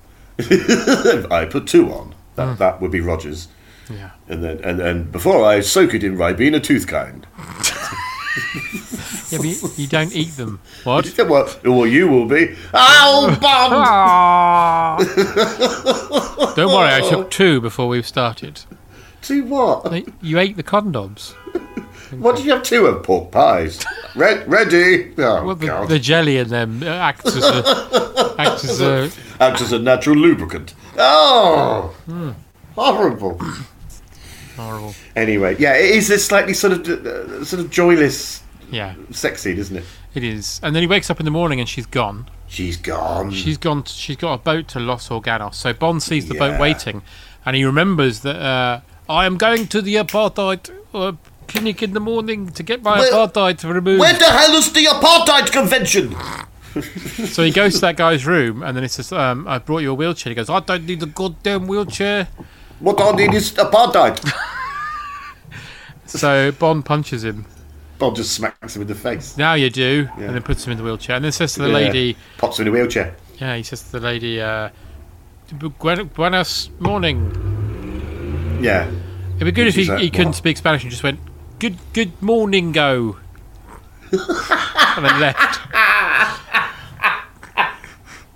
I put two on. That that would be Rogers. Yeah. And then and, and before I soak it in Ribena tooth kind. Yeah, but you, you don't eat them. What? well, well, you will be. Oh, Bond! Don't worry, I took two before we've started. Two what? Like, you ate the condoms. What did you have two of? Pork pies. Red, ready. Oh, Well, the, God. the jelly in them uh, acts as a acts as a. Acts as a natural lubricant. Oh, horrible. Horrible. Anyway, yeah, it is a slightly sort of uh, sort of joyless Yeah, sex scene, isn't it? it is. And then he wakes up in the morning and she's gone. She's gone. She's gone. T- she's got a boat to Los Organos. So Bond sees the Yeah. boat waiting, and he remembers that uh, I am going to the apartheid uh, clinic in the morning to get my Where- apartheid removed. Where the hell is the apartheid convention? So he goes to that guy's room, and then he says, um, "I brought you a wheelchair." He goes, "I don't need a goddamn wheelchair." What I need is apartheid. So Bond punches him. Bob just smacks him in the face. Now you do, Yeah. and then puts him in the wheelchair, and then says to the Yeah. lady, Pops him in a wheelchair. "Yeah," he says to the lady, uh, "Bu- "Buenos morning." Yeah. It'd be good if he, She's like, he couldn't "What?" speak Spanish and just went, "Good, good morning, go," and then left.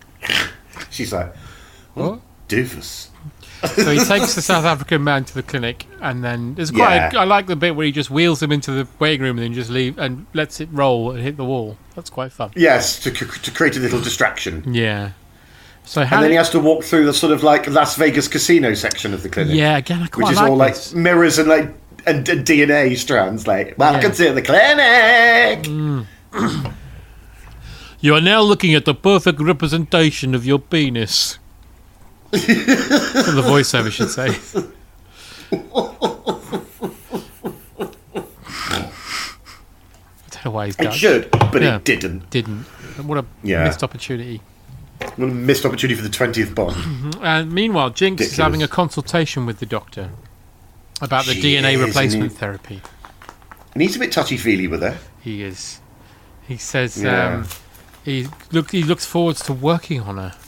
She's like, what? Doofus. So he takes the South African man to the clinic, and then there's quite. Yeah. A, I like the bit where he just wheels him into the waiting room and then just leave and lets it roll and hit the wall. That's quite fun. Yes, to to create a little distraction. Yeah. So how and then he has to walk through the sort of like Las Vegas casino section of the clinic. Yeah, again, I quite which is like all this. like mirrors and like and, and D N A strands. Like, welcome Yeah. to the clinic. Mm. You are now looking at the perfect representation of your penis. That's what the voiceover should say. I don't know why he's done. It should, but Yeah. it didn't. Didn't. What a Yeah. missed opportunity. What a missed opportunity for the twentieth Bond. And meanwhile, Jinx is Ridiculous. having a consultation with the doctor about the She D N A is, replacement isn't he? therapy. And he's a bit touchy-feely with her. He is. He says Yeah. um, he look he looks forward to working on her.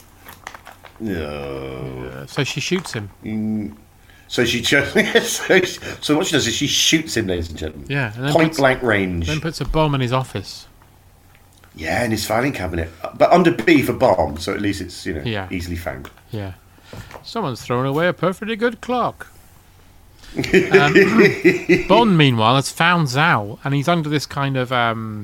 No. Uh, so she shoots him. Mm. So she just so, so what she does is she shoots him, ladies and gentlemen. Yeah, and then Point puts, blank range. Then puts a bomb in his office. Yeah, in his filing cabinet, but under B for bomb, so at least it's you know Yeah. easily found. Yeah. Someone's thrown away a perfectly good clock. Um, Bond, meanwhile, has found Zhao, and he's under this kind of um,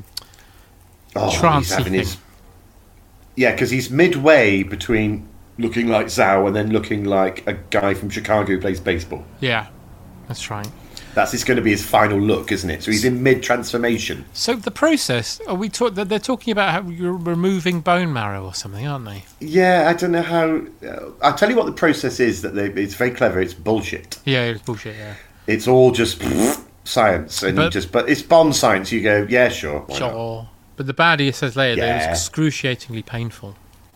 Oh, trancey he's having thing. his yeah, because he's midway between looking like Zhao and then looking like a guy from Chicago who plays baseball. Yeah, that's right. That's it's going to be his final look, isn't it? So he's in mid transformation. So the process, are we talk, they're talking about how you're removing bone marrow or something, aren't they? Yeah, I don't know how. Uh, I'll tell you what the process is. That they, it's very clever. It's bullshit. Yeah, it's bullshit, yeah. It's all just science, and But- you just. But it's Bond science. You go, yeah, sure, why not? Sure. But the baddie says later that it Yeah. was excruciatingly painful.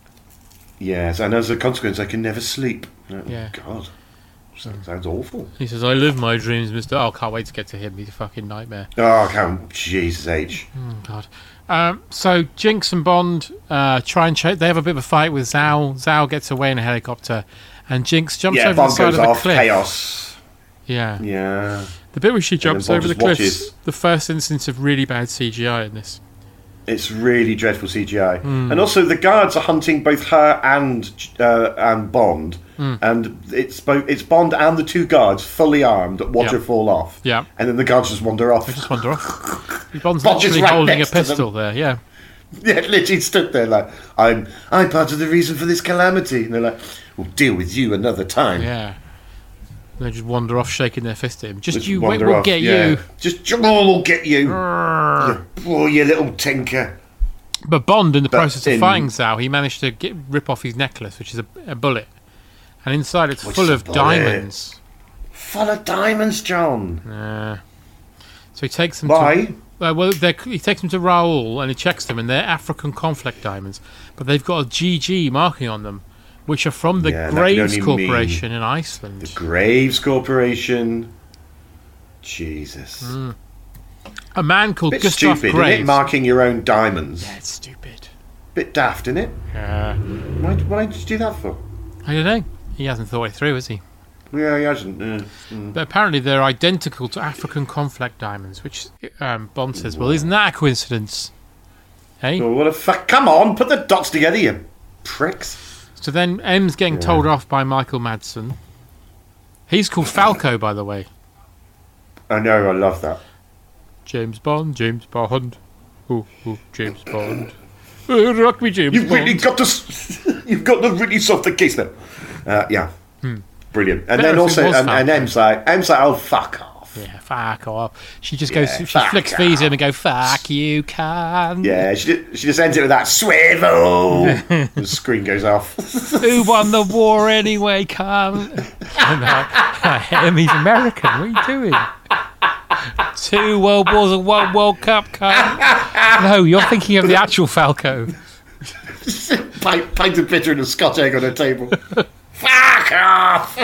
Yes, and as a consequence, I can never sleep. Oh, Yeah. God, sounds, sounds awful. He says, I live my dreams, Mister Oh, can't wait to get to him. He's a fucking nightmare. Oh, come, Jesus H. Oh, God. Um, so Jinx and Bond uh, try and chase. They have a bit of a fight with Zhao. Zhao gets away in a helicopter, and Jinx jumps Yeah, over Bond the side goes of the off. cliff. Chaos. Yeah. Yeah. The bit where she jumps Bond over the just cliffs. watches. The first instance of really bad C G I in this. It's really dreadful C G I, Mm. and also the guards are hunting both her and uh, and Bond, Mm. and it's both it's Bond and the two guards fully armed that watch Yeah. her fall off. Yeah. and then the guards just wander off. They just wander off. Bond's Bond is literally right holding a next to them. pistol there. Yeah. Yeah, literally stood there like I'm I'm part of the reason for this calamity, and they're like, "We'll deal with you another time." Yeah. They just wander off, shaking their fist at him. Just, Just you wait, wander we'll off, get yeah. you. Just Jamal will get you. you oh, you little tinker. But Bond, in the But process of in- fighting Zhao, he managed to get, rip off his necklace, which is a, a bullet. And inside it's What's full a of bullet? diamonds. Full of diamonds, John. Uh, so he takes them Why? to... Uh, well, they're- he takes them to Raoul and he checks them, and they're African conflict diamonds. But they've got a G G marking on them, which are from the Yeah, that can Graves only Corporation in Iceland. The Graves Corporation. Jesus. Mm. A man called Bit Gustav stupid, Graves. isn't it? Marking your own diamonds. Yeah, it's stupid. Bit daft, isn't it? Uh, Why, why did you do that for? I don't know. He hasn't thought it through, has he? Yeah, he hasn't. Uh, mm. But apparently they're identical to African conflict diamonds, which um, Bond says, well, isn't that a coincidence? Hey? Oh, what a fuck. Come on, put the dots together, you pricks. So then M's getting Yeah. told off by Michael Madsen. He's called Falco, by the way. I know, I love that. James Bond, James Bond. Oh, oh, James Bond. Uh, rock me, James You've Bond. really got to. s- You've got to really solve the case now. Uh, yeah, Hmm. brilliant. And Better then if it also, was and, and Falcon. M's like, M's like, oh fuck off. Yeah, fuck off. She just Yeah, goes, she fuck flicks V's in and go, fuck you, can. Yeah, she just, she just ends it with that swivel. The screen goes off. Who won the war anyway, can? And I, I him, he's American. What are you doing? Two World Wars and one World Cup, can? No, you're thinking of the actual Falco. pint, pint of bitter and a Scotch egg on a table. Fuck off!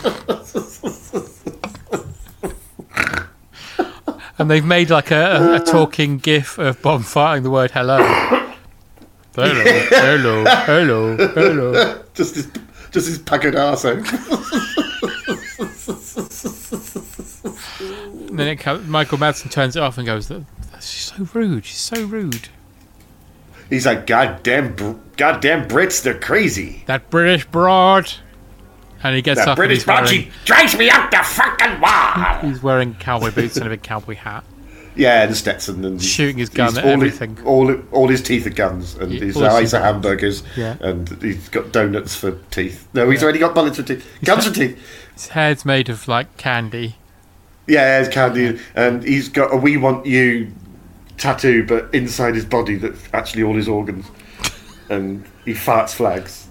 And they've made like a, a, a talking gif of Bond fighting the word hello. Hello, hello, hello, hello. Just his, just his puckered arse. And then it comes, Michael Madsen turns it off and goes, "That's she's so rude. She's so rude." He's like, goddamn, goddamn Brits, they're crazy. That British broad. And he gets That up British and broad, he's she wearing, drives me up the fucking wall. he's wearing cowboy boots and a big cowboy hat. Yeah, and Stetson. And Shooting his gun he's at all everything. His, all, all his teeth are guns, and Yeah, his all his eyes teeth are are- hamburgers, Yeah. and he's got donuts for teeth. No, he's already got bullets for teeth. Guns for teeth. His hair's made of, like, candy. Yeah, it's candy, and he's got a "We Want You" tattoo, but inside his body that's actually all his organs, and he farts flags.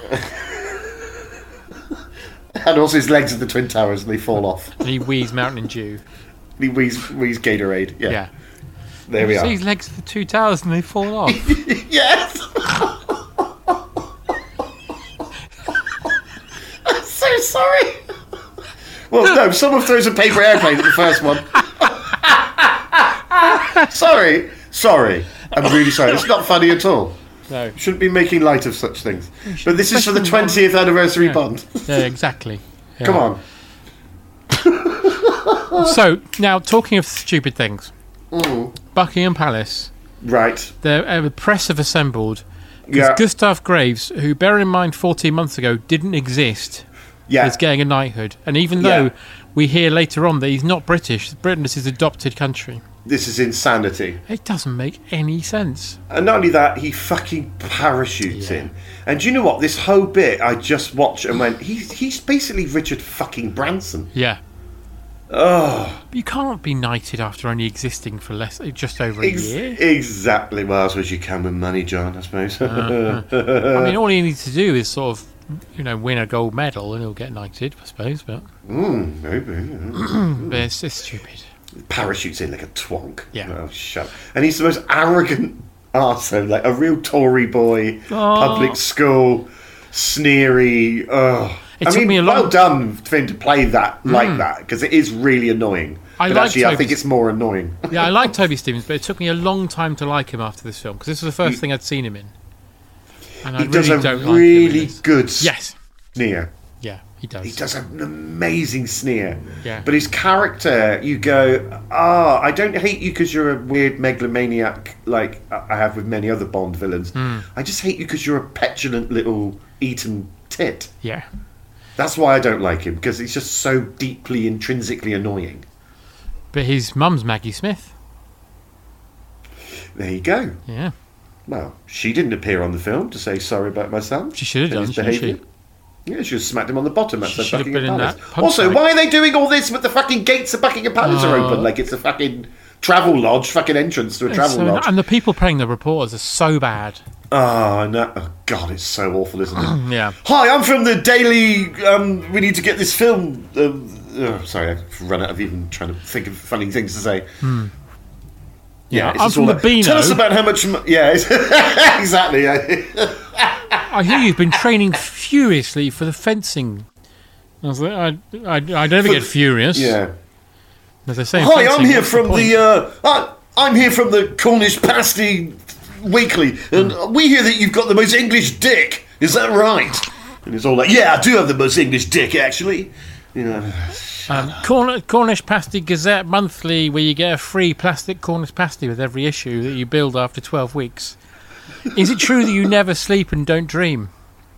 And also his legs are the Twin Towers, and they fall off. And he wheezes Mountain Dew. He wheezes, wheezes Gatorade. Yeah, Yeah. there we See are. his legs are the two towers and they fall off. Yes. I'm so sorry. Well, no, someone throws a paper airplane at the first one. Sorry, sorry. I'm really sorry. It's not funny at all. No. Shouldn't be making light of such things. But this is for the twentieth anniversary Yeah. Bond. Yeah, exactly. Yeah. Come on. So, now, talking of stupid things. Mm. Buckingham Palace. Right. The uh, press have assembled. 'Cause Yeah. Gustav Graves, who, bear in mind, fourteen months ago, didn't exist, Yeah. is getting a knighthood. And even Yeah. though we hear later on that he's not British, Britain is his adopted country, This is insanity. it doesn't make any sense. And not only that, he fucking parachutes in. And do you know what? This whole bit I just watched and went, he's, he's basically Richard fucking Branson. Yeah. Oh. But you can't be knighted after only existing for less, just over a Ex- year. Exactly. Well, I suppose you can with money, John, I suppose. Uh, I mean, all he needs to do is sort of, you know, win a gold medal and he'll get knighted, I suppose. But, mm, maybe. but it's, it's stupid. Parachutes in like a twonk. Yeah. Oh, shut up. And he's the most arrogant arsehole, like a real Tory boy, Oh. public school, sneery. Oh. It I took mean, me a long- well done for him to play that like that, because it is really annoying. I but like actually, I Toby's- think it's more annoying. Yeah, I like Toby Stevens, but it took me a long time to like him after this film because this was the first He- thing I'd seen him in. And I He does really a don't like him in really this. good Yes. sneer. Yeah, he does. He does an amazing sneer. Yeah. But his character, you go, ah, I don't hate you because you're a weird megalomaniac like I have with many other Bond villains. Hmm. I just hate you because you're a petulant little Eton tit. Yeah. That's why I don't like him, because he's just so deeply, intrinsically annoying. But his mum's Maggie Smith. There you go. Yeah. Well, she didn't appear on the film to say sorry about my son. She should have and done, his shouldn't she? behaviour. Yeah, she just smacked him on the bottom She outside should have Buckingham been in Palace. that pub Also, fight. why are they doing all this with the fucking gates of Buckingham Palace are Oh. open like it's a fucking travel lodge, fucking entrance to a It's travel so- lodge? and the people playing the reporters are so bad. Oh, no. Oh, God, it's so awful, isn't it? Yeah. Hi, I'm from the Daily... Um, we need to get this film... Um, oh, sorry, I've run out of even trying to think of funny things to say. Hmm. Yeah, Yeah, it's I'm just from all the that- Beano. Tell us about how much... mo- Yeah, exactly. Yeah. I hear you've been training furiously for the fencing. I was like, I, I, I never For get the- furious. yeah. As I say, in Hi, fencing, I'm here what's from point? the... uh, I, I'm here from the Cornish Pasty Weekly, and Hmm. we hear that you've got the most English dick. Is that right? And it's all like, yeah, I do have the most English dick, actually. You know... Um, Corn- Cornish Pasty Gazette Monthly, where you get a free plastic Cornish pasty with every issue that you build after twelve weeks. Is it true that you never sleep and don't dream?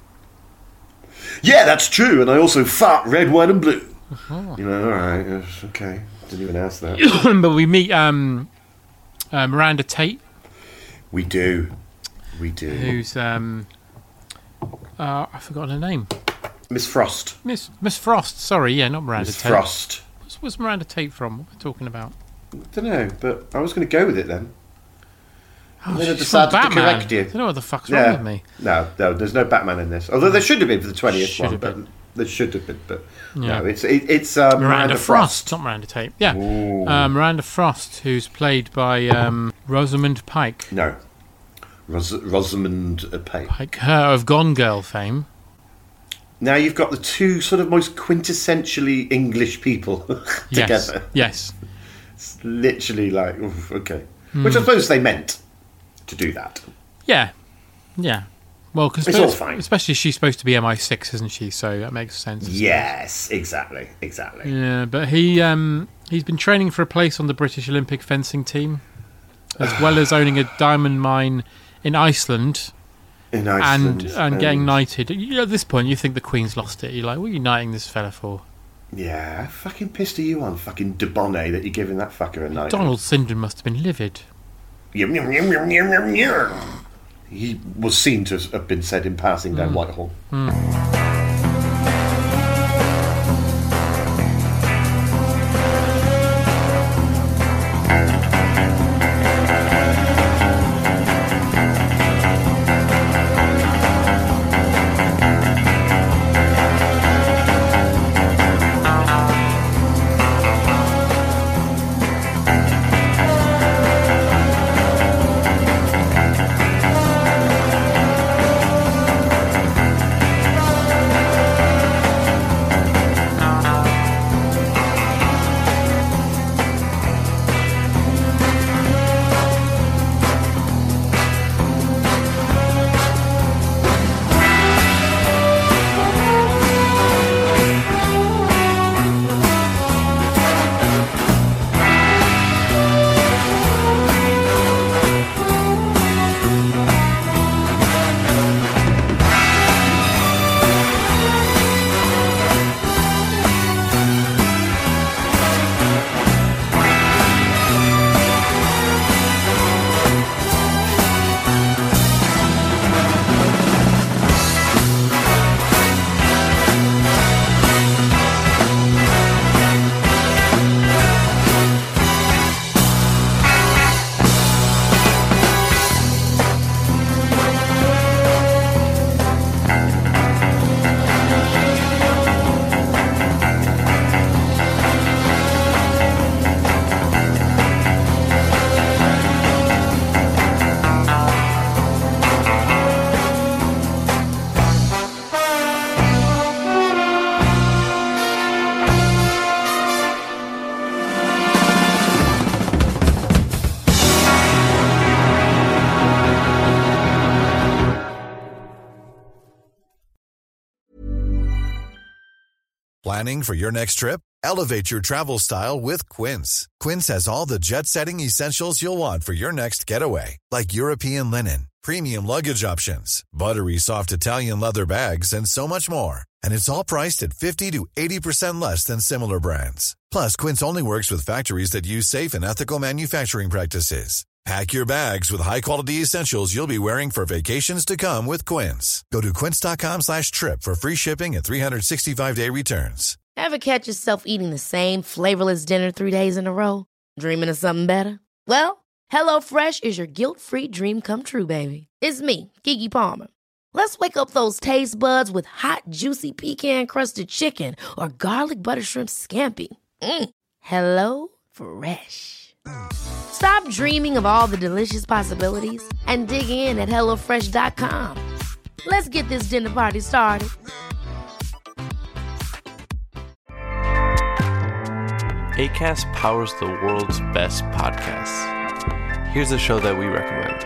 Yeah, that's true, and I also fart red, white, and blue. You know, all right, yes, okay. Didn't even ask that. But we meet um, uh, Miranda Tate, We do. We do. who's... Um, uh, I've forgotten her name. Miss Frost. Miss Miss Frost, sorry, yeah, not Miranda Miss Tate. Frost. What's, what's Miranda Tate from? What are we talking about? don't know, but I was going to go with it then. Oh, And then I she's decided from to Batman. correct you. I don't know what the fuck's wrong Yeah. with me. No, no, there's no Batman in this. Although there should have been for the twentieth Should one, have but been. there should have been. But Yeah. no, it's it, it's uh, Miranda, Miranda, Frost. Frost. not Miranda Tate. Yeah, Ooh. uh, Miranda Frost, who's played by um, Rosamund Pike. No, Ros- Rosamund Pike. Pike, her of Gone Girl fame. Now you've got the two sort of most quintessentially English people Yes, together. yes. It's literally like, oof, okay. Hmm. Which I suppose they meant to do that. Yeah, yeah. Well, because It's all fine. especially she's supposed to be M I six, isn't she? So that makes sense. I suppose. Yes, exactly, exactly. Yeah, but he um, he's been training for a place on the British Olympic fencing team, as well as owning a diamond mine in Iceland. In Iceland. And, and getting knighted. You know, at this point, you think the Queen's lost it. You're like, what are you knighting this fella for? Yeah, how fucking pissed are you on, fucking Debonnet, that you're giving that fucker a knight? Donald Sinden must have been livid. Yum, yum, yum, yum, yum, yum, yum. He was seen to have been said in passing down mm. Whitehall. Mm. Planning for your next trip? Elevate your travel style with Quince. Quince has all the jet-setting essentials you'll want for your next getaway, like European linen, premium luggage options, buttery soft Italian leather bags, and so much more. And it's all priced at fifty to eighty percent less than similar brands. Plus, Quince only works with factories that use safe and ethical manufacturing practices. Pack your bags with high-quality essentials you'll be wearing for vacations to come with Quince. Go to quince.com slash trip for free shipping and three sixty-five day returns. Ever catch yourself eating the same flavorless dinner three days in a row? Dreaming of something better? Well, HelloFresh is your guilt-free dream come true, baby. It's me, Keke Palmer. Let's wake up those taste buds with hot, juicy pecan-crusted chicken or garlic butter shrimp scampi. Mm. Hello Fresh. Stop dreaming of all the delicious possibilities and dig in at hello fresh dot com. Let's get this dinner party started. Acast powers the world's best podcasts. Here's a show that we recommend.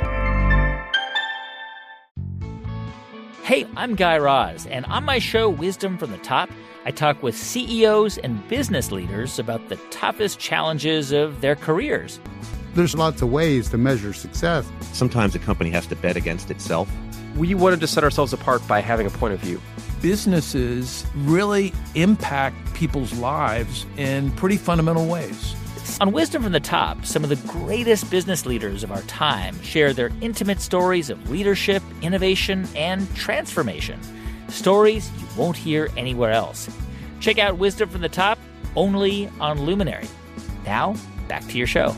Hey, I'm Guy Raz, and on my show, Wisdom from the Top, I talk with C E Os and business leaders about the toughest challenges of their careers. There's lots of ways to measure success. Sometimes a company has to bet against itself. We wanted to set ourselves apart by having a point of view. Businesses really impact people's lives in pretty fundamental ways. On Wisdom from the Top, some of the greatest business leaders of our time share their intimate stories of leadership, innovation, and transformation. Stories you won't hear anywhere else. Check out Wisdom from the Top, only on Luminary. Now, back to your show.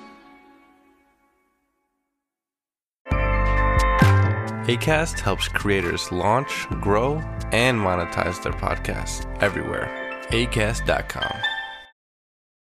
Acast helps creators launch, grow, and monetize their podcasts everywhere. acast dot com.